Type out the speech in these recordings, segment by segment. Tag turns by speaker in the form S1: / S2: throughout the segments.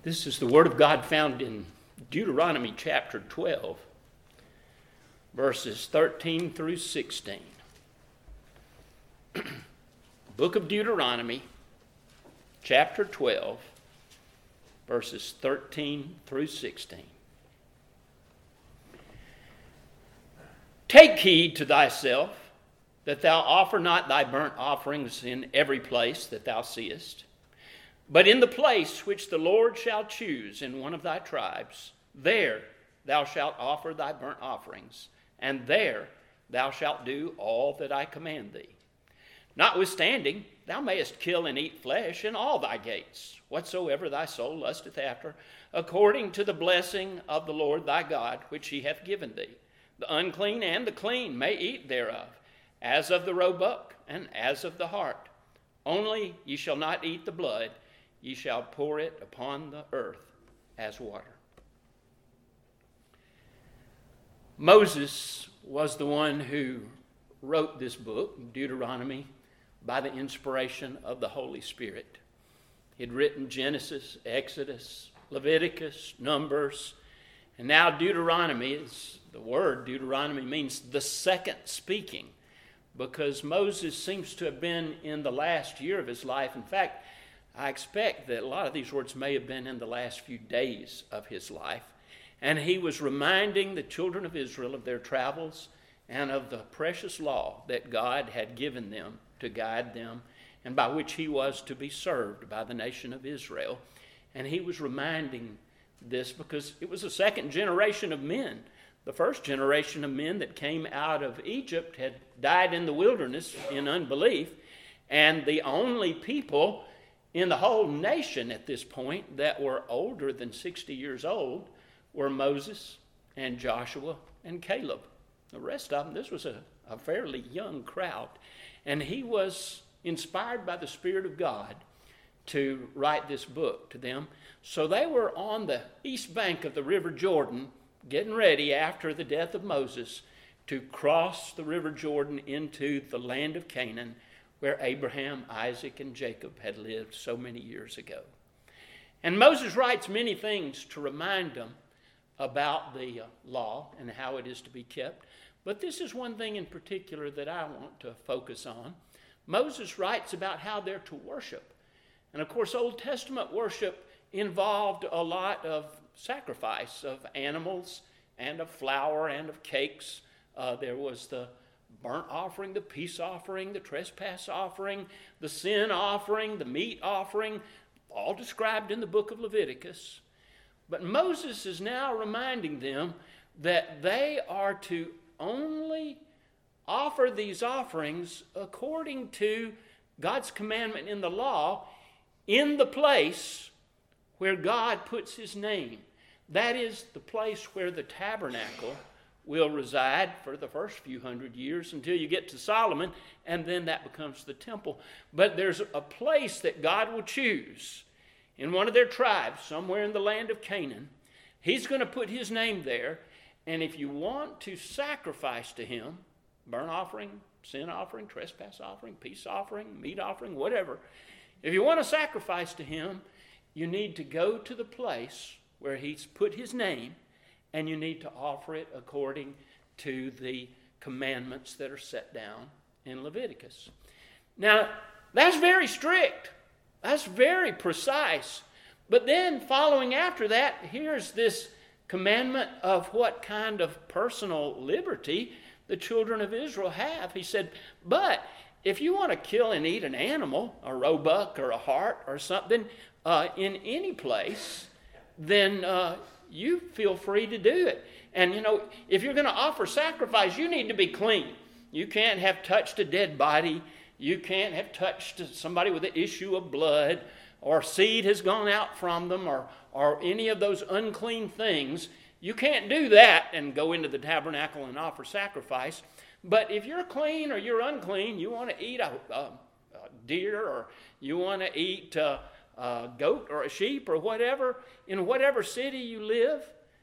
S1: This is the Word of God found in Deuteronomy chapter 12, verses 13 through 16. Book of Deuteronomy, chapter 12, verses 13 through 16. Take heed to thyself, that thou offer not thy burnt offerings in every place that thou seest, but in the place which the Lord shall choose in one of thy tribes, there thou shalt offer thy burnt offerings, and there thou shalt do all that I command thee. Notwithstanding, thou mayest kill and eat flesh in all thy gates, whatsoever thy soul lusteth after, according to the blessing of the Lord thy God, which he hath given thee. The unclean and the clean may eat thereof, as of the roebuck and as of the hart. Only ye shall not eat the blood, ye shall pour it upon the earth as water. Moses was the one who wrote this book, Deuteronomy, by the inspiration of the Holy Spirit. He'd written Genesis, Exodus, Leviticus, Numbers, and now Deuteronomy is the word. Deuteronomy means the second speaking, because Moses seems to have been in the last year of his life. In fact, I expect that a lot of these words may have been in the last few days of his life. And he was reminding the children of Israel of their travels and of the precious law that God had given them to guide them and by which he was to be served by the nation of Israel. And he was reminding this because it was the second generation of men. The first generation of men that came out of Egypt had died in the wilderness in unbelief, and the only people in the whole nation at this point that were older than 60 years old were Moses and Joshua and Caleb. The rest of them, this was a fairly young crowd. And he was inspired by the Spirit of God to write this book to them. So they were on the east bank of the River Jordan, getting ready after the death of Moses to cross the River Jordan into the land of Canaan, where Abraham, Isaac, and Jacob had lived so many years ago. And Moses writes many things to remind them about the law and how it is to be kept. But this is one thing in particular that I want to focus on. Moses writes about how they're to worship. And of course, Old Testament worship involved a lot of sacrifice of animals and of flour and of cakes. There was the burnt offering, the peace offering, the trespass offering, the sin offering, the meat offering, all described in the book of Leviticus. But Moses is now reminding them that they are to only offer these offerings according to God's commandment in the law in the place where God puts his name. That is the place where the tabernacle will reside for the first few hundred years until you get to Solomon, and then that becomes the temple. But there's a place that God will choose in one of their tribes, somewhere in the land of Canaan. He's going to put his name there, and if you want to sacrifice to him, burnt offering, sin offering, trespass offering, peace offering, meat offering, whatever, if you want to sacrifice to him, you need to go to the place where he's put his name, and you need to offer it according to the commandments that are set down in Leviticus. Now, that's very strict. That's very precise. But then following after that, here's this commandment of what kind of personal liberty the children of Israel have. He said, but if you want to kill and eat an animal, a roebuck or a hart or something, in any place, then you feel free to do it. And, if you're going to offer sacrifice, you need to be clean. You can't have touched a dead body. You can't have touched somebody with an issue of blood, or seed has gone out from them, or any of those unclean things. You can't do that and go into the tabernacle and offer sacrifice. But if you're clean or you're unclean, you want to eat a deer, or you want to eat a goat or a sheep or whatever, in whatever city you live,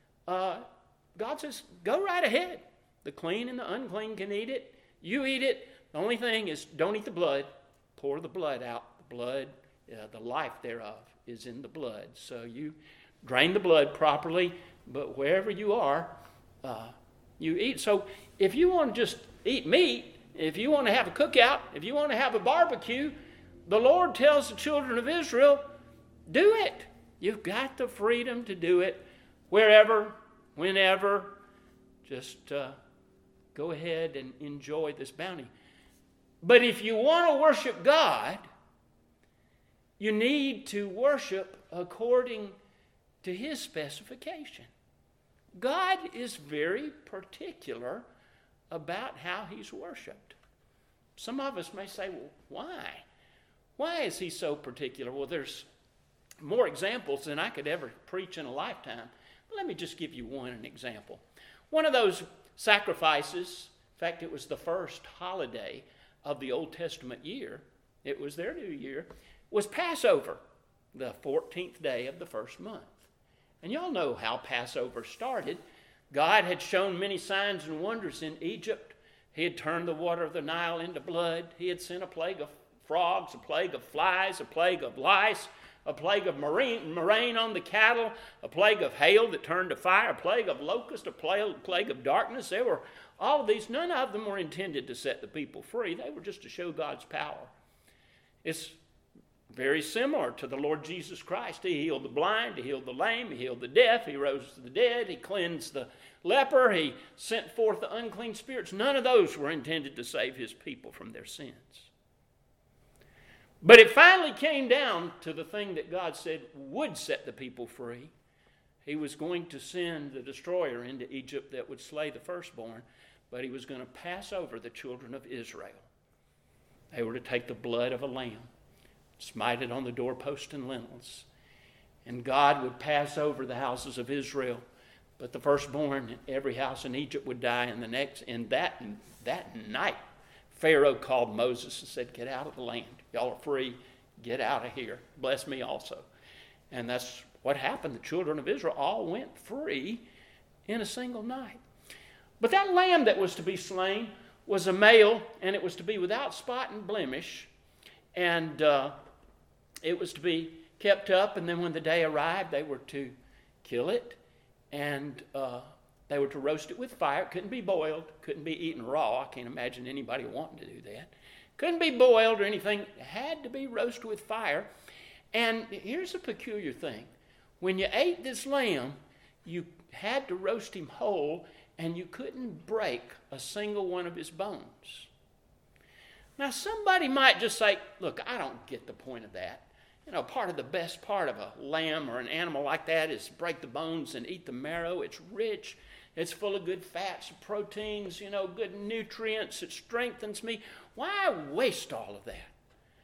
S1: God says, go right ahead. The clean and the unclean can eat it. You eat it. The only thing is, don't eat the blood. Pour the blood out. The blood, the life thereof, is in the blood. So you drain the blood properly, but wherever you are, you eat. So if you want to just eat meat, if you want to have a cookout, if you want to have a barbecue, the Lord tells the children of Israel, do it. You've got the freedom to do it wherever, whenever. Just go ahead and enjoy this bounty. But if you want to worship God, you need to worship according to His specification. God is very particular about how He's worshiped. Some of us may say, well, why? Why is He so particular? Well, there's more examples than I could ever preach in a lifetime. But let me just give you an example. One of those sacrifices, in fact, it was the first holiday of the Old Testament year, it was their new year, was Passover, the 14th day of the first month. And y'all know how Passover started. God had shown many signs and wonders in Egypt. He had turned the water of the Nile into blood. He had sent a plague of frogs, a plague of flies, a plague of lice, a plague of murrain on the cattle, a plague of hail that turned to fire, a plague of locust, a plague of darkness. There were all of these. None of them were intended to set the people free. They were just to show God's power. It's very similar to the Lord Jesus Christ. He healed the blind, He healed the lame, He healed the deaf, He rose the dead, He cleansed the leper, He sent forth the unclean spirits. None of those were intended to save His people from their sins. But it finally came down to the thing that God said would set the people free. He was going to send the destroyer into Egypt that would slay the firstborn, but He was going to pass over the children of Israel. They were to take the blood of a lamb, smite it on the doorpost and lintels, and God would pass over the houses of Israel, but the firstborn in every house in Egypt would die. And that night, Pharaoh called Moses and said, "Get out of the land. Y'all are free. Get out of here. Bless me also." And that's what happened. The children of Israel all went free in a single night. But that lamb that was to be slain was a male, and it was to be without spot and blemish. And it was to be kept up, and then when the day arrived, they were to kill it, and they were to roast it with fire. It couldn't be boiled, couldn't be eaten raw. I can't imagine anybody wanting to do that. Couldn't be boiled or anything. It had to be roasted with fire. And here's a peculiar thing. When you ate this lamb, you had to roast him whole, and you couldn't break a single one of his bones. Now, somebody might just say, look, I don't get the point of that. You know, part of the best part of a lamb or an animal like that is break the bones and eat the marrow. It's rich. It's full of good fats, proteins, good nutrients. It strengthens me. Why waste all of that?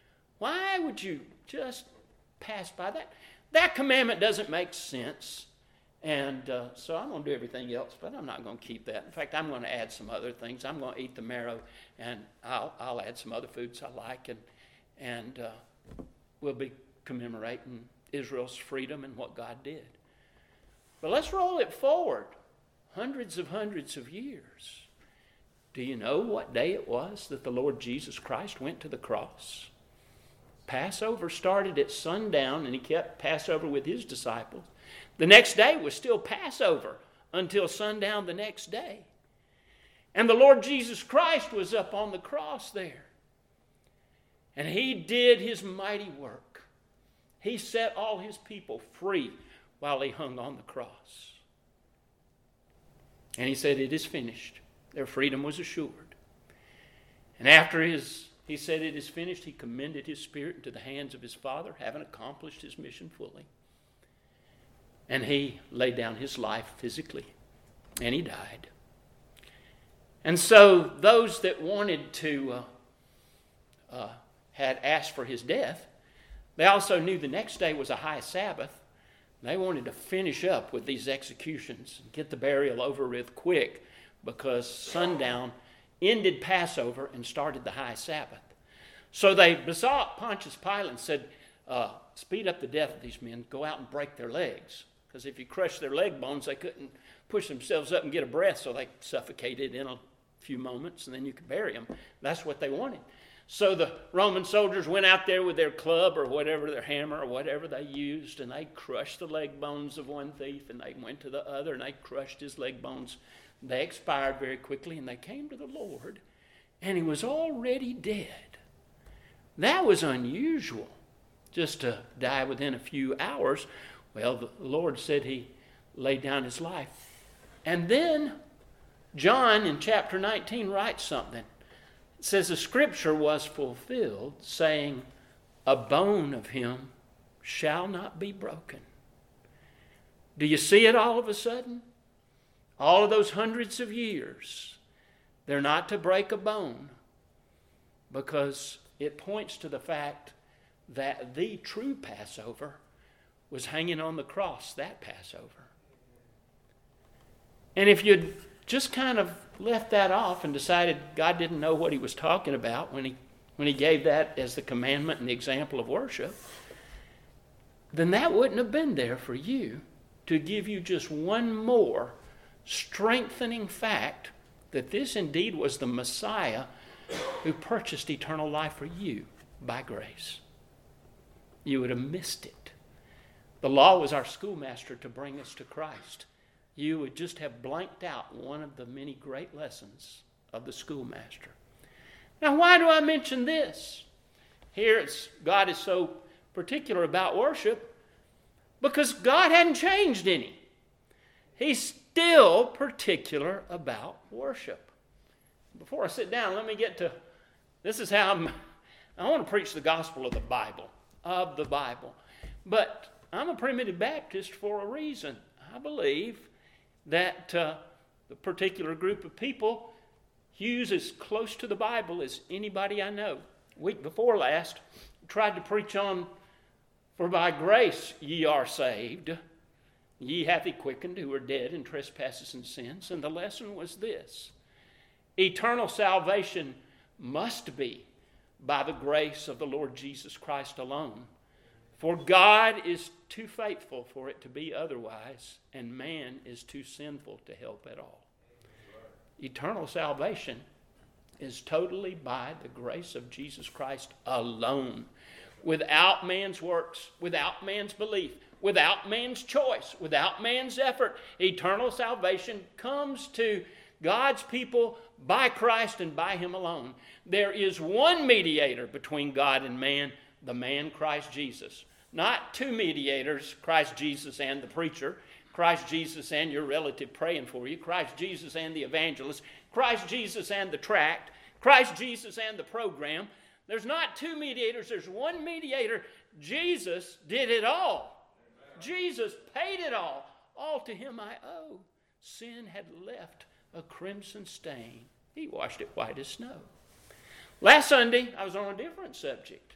S1: Why would you just pass by that? That commandment doesn't make sense. And so I'm going to do everything else, but I'm not going to keep that. In fact, I'm going to add some other things. I'm going to eat the marrow, and I'll add some other foods I like, and we'll be commemorating Israel's freedom and what God did. But let's roll it forward hundreds of years. Do you know what day it was that the Lord Jesus Christ went to the cross? Passover started at sundown, and He kept Passover with His disciples. The next day was still Passover until sundown the next day. And the Lord Jesus Christ was up on the cross there. And He did His mighty work. He set all His people free while He hung on the cross. And He said, "It is finished." Their freedom was assured. And after He said, "It is finished," He commended His spirit into the hands of His Father, having accomplished His mission fully. And He laid down His life physically, and He died. And so those that wanted to, had asked for His death, they also knew the next day was a high Sabbath. They wanted to finish up with these executions and get the burial over with quick, because sundown ended Passover and started the high Sabbath. So they besought Pontius Pilate and said, speed up the death of these men, go out and break their legs. Because if you crush their leg bones, they couldn't push themselves up and get a breath, so they suffocated in a few moments, and then you could bury them. That's what they wanted. So the Roman soldiers went out there with their club or whatever, their hammer or whatever they used, and they crushed the leg bones of one thief, and they went to the other, and they crushed his leg bones. They expired very quickly, and they came to the Lord, and he was already dead. That was unusual, just to die within a few hours. Well, the Lord said he laid down his life. And then John in chapter 19 writes something. It says the scripture was fulfilled, saying, a bone of him shall not be broken. Do you see it all of a sudden? All of those hundreds of years, they're not to break a bone, because it points to the fact that the true Passover was hanging on the cross, that Passover. And if you'd just kind of left that off and decided God didn't know what he was talking about when he gave that as the commandment and the example of worship, then that wouldn't have been there for you to give you just one more strengthening fact that this indeed was the Messiah who purchased eternal life for you by grace. You would have missed it. The law was our schoolmaster to bring us to Christ. You would just have blanked out one of the many great lessons of the schoolmaster. Now, why do I mention this? Here, God is so particular about worship because God hadn't changed any. He's still particular about worship. Before I sit down, let me get to, this is how I want to preach the gospel of the Bible. But I'm a primitive Baptist for a reason. I believe that the particular group of people use as close to the Bible as anybody I know. Week before last, I tried to preach on, for by grace ye are saved, ye hath he quickened who are dead in trespasses and sins. And the lesson was this: eternal salvation must be by the grace of the Lord Jesus Christ alone. For God is too faithful for it to be otherwise, and man is too sinful to help at all. Eternal salvation is totally by the grace of Jesus Christ alone, without man's works, without man's belief, without man's choice, without man's effort. Eternal salvation comes to God's people by Christ and by him alone. There is one mediator between God and man, the man Christ Jesus. Not two mediators, Christ Jesus and the preacher, Christ Jesus and your relative praying for you, Christ Jesus and the evangelist, Christ Jesus and the tract, Christ Jesus and the program. There's not two mediators, there's one mediator. Jesus did it all. Amen. Jesus paid it all. All to him I owe. Sin had left a crimson stain. He washed it white as snow. Last Sunday, I was on a different subject.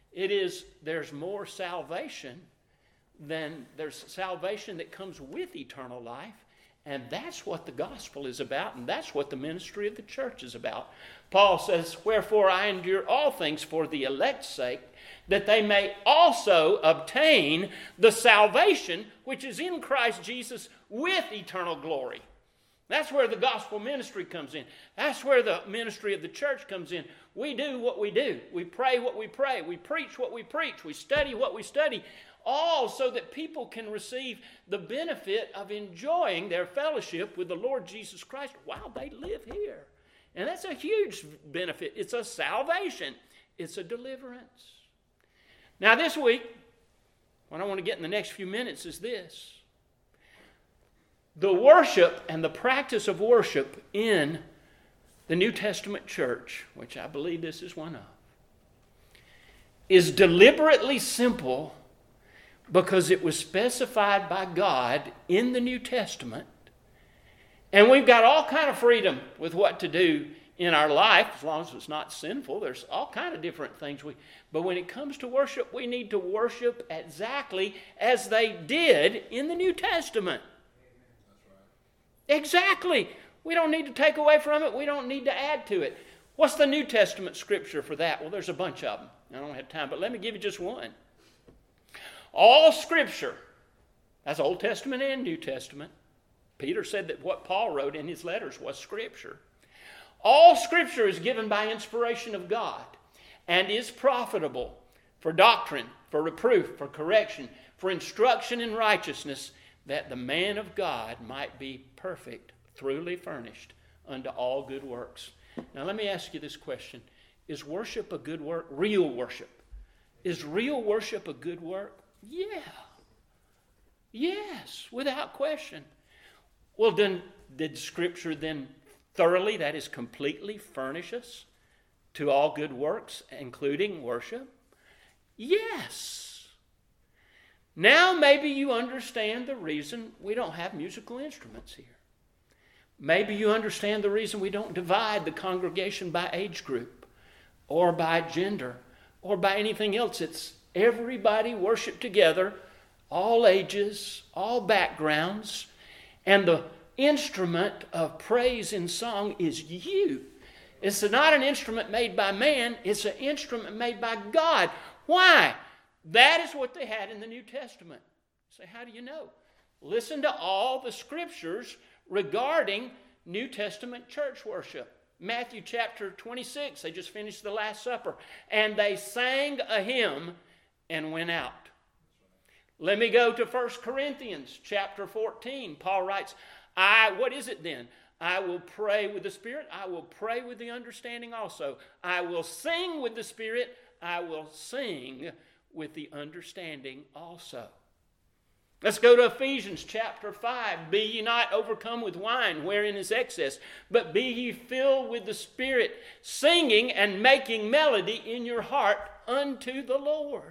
S1: There's more salvation than there's salvation that comes with eternal life. And that's what the gospel is about, and that's what the ministry of the church is about. Paul says, wherefore I endure all things for the elect's sake, that they may also obtain the salvation which is in Christ Jesus with eternal glory. That's where the gospel ministry comes in. That's where the ministry of the church comes in. We do what we do. We pray what we pray. We preach what we preach. We study what we study. All so that people can receive the benefit of enjoying their fellowship with the Lord Jesus Christ while they live here. And that's a huge benefit. It's a salvation. It's a deliverance. Now this week, what I want to get in the next few minutes is this. The worship and the practice of worship in the New Testament church, which I believe this is one of, is deliberately simple because it was specified by God in the New Testament. And we've got all kind of freedom with what to do in our life, as long as it's not sinful. There's all kind of different things. But when it comes to worship, we need to worship exactly as they did in the New Testament. Exactly. We don't need to take away from it. We don't need to add to it. What's the New Testament scripture for that? Well, there's a bunch of them. I don't have time, but let me give you just one. All scripture, that's Old Testament and New Testament. Peter said that what Paul wrote in his letters was scripture. All scripture is given by inspiration of God and is profitable for doctrine, for reproof, for correction, for instruction in righteousness, that the man of God might be perfect, thoroughly furnished unto all good works. Now let me ask you this question. Is worship a good work? Real worship. Is real worship a good work? Yeah. Yes, without question. Well, then, did Scripture then thoroughly, that is completely, furnish us to all good works, including worship? Yes. Now maybe you understand the reason we don't have musical instruments here. Maybe you understand the reason we don't divide the congregation by age group or by gender or by anything else. It's everybody worship together, all ages, all backgrounds, and the instrument of praise and song is you. It's not an instrument made by man, it's an instrument made by God. Why? That is what they had in the New Testament. So how do you know? Listen to all the scriptures regarding New Testament church worship. Matthew chapter 26, they just finished the Last Supper, and they sang a hymn and went out. Let me go to 1 Corinthians chapter 14. Paul writes, what is it then? I will pray with the Spirit. I will pray with the understanding also. I will sing with the Spirit. I will sing with the understanding also. Let's go to Ephesians chapter 5. Be ye not overcome with wine, wherein is excess, but be ye filled with the Spirit, singing and making melody in your heart unto the Lord.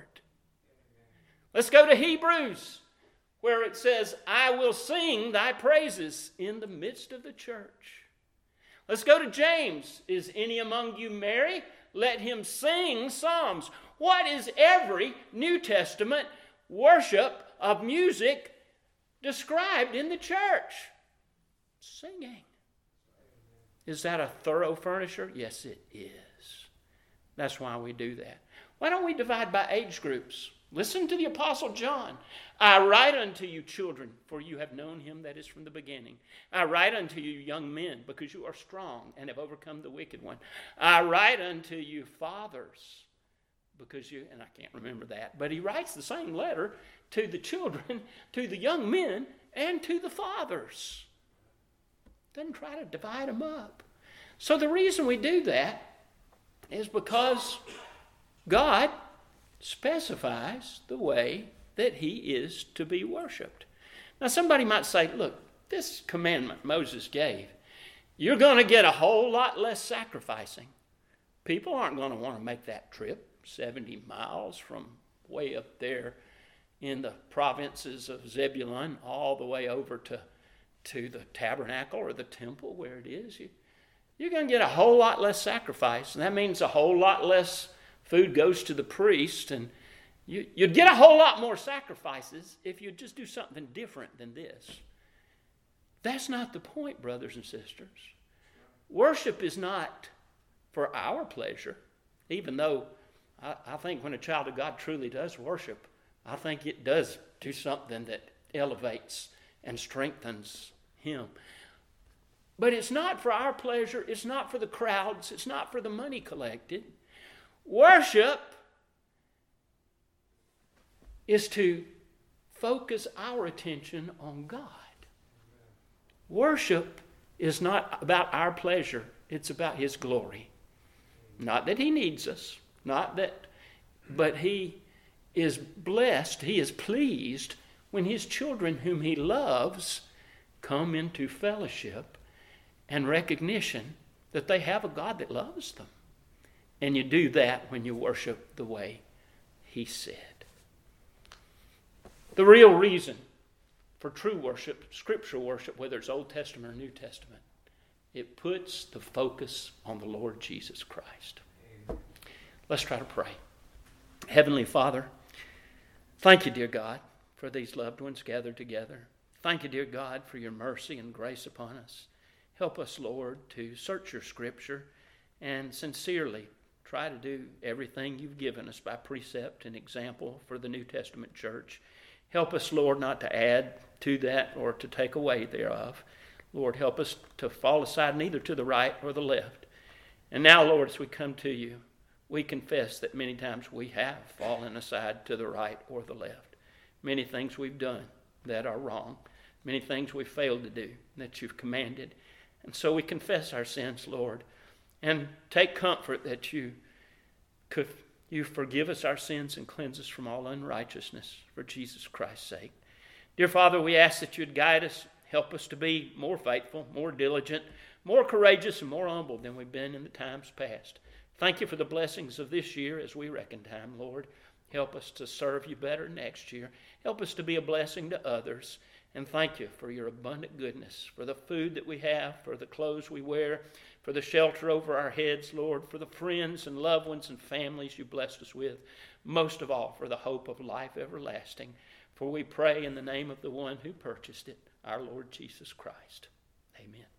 S1: Let's go to Hebrews, where it says, I will sing thy praises in the midst of the church. Let's go to James. Is any among you merry? Let him sing psalms. What is every New Testament worship of music described in the church? Singing. Is that a thorough furnisher? Yes, it is. That's why we do that. Why don't we divide by age groups? Listen to the Apostle John. I write unto you, children, for you have known him that is from the beginning. I write unto you, young men, because you are strong and have overcome the wicked one. I write unto you, fathers, because you, and I can't remember that, but he writes the same letter to the children, to the young men, and to the fathers. Doesn't try to divide them up. So the reason we do that is because God specifies the way that he is to be worshiped. Now somebody might say, look, this commandment Moses gave, you're going to get a whole lot less sacrificing. People aren't going to want to make that trip 70 miles from way up there in the provinces of Zebulun all the way over to the tabernacle or the temple where it is. You're going to get a whole lot less sacrifice, and that means a whole lot less food goes to the priest, and you'd get a whole lot more sacrifices if you just do something different than this. That's not the point, brothers and sisters. Worship is not for our pleasure, even though I think when a child of God truly does worship, I think it does do something that elevates and strengthens him. But it's not for our pleasure. It's not for the crowds. It's not for the money collected. Worship is to focus our attention on God. Worship is not about our pleasure. It's about his glory. Not that he needs us, but he is blessed, he is pleased when his children whom he loves come into fellowship and recognition that they have a God that loves them. And you do that when you worship the way he said. The real reason for true worship, scriptural worship, whether it's Old Testament or New Testament, it puts the focus on the Lord Jesus Christ. Let's try to pray. Heavenly Father, thank you, dear God, for these loved ones gathered together. Thank you, dear God, for your mercy and grace upon us. Help us, Lord, to search your scripture and sincerely try to do everything you've given us by precept and example for the New Testament church. Help us, Lord, not to add to that or to take away thereof. Lord, help us to fall aside neither to the right or the left. And now, Lord, as we come to you, we confess that many times we have fallen aside to the right or the left. Many things we've done that are wrong. Many things we've failed to do that you've commanded. And so we confess our sins, Lord, and take comfort that you forgive us our sins and cleanse us from all unrighteousness for Jesus Christ's sake. Dear Father, we ask that you'd guide us, help us to be more faithful, more diligent, more courageous, and more humble than we've been in the times past. Thank you for the blessings of this year as we reckon time, Lord. Help us to serve you better next year. Help us to be a blessing to others. And thank you for your abundant goodness, for the food that we have, for the clothes we wear, for the shelter over our heads, Lord, for the friends and loved ones and families you blessed us with. Most of all, for the hope of life everlasting. For we pray in the name of the one who purchased it, our Lord Jesus Christ. Amen.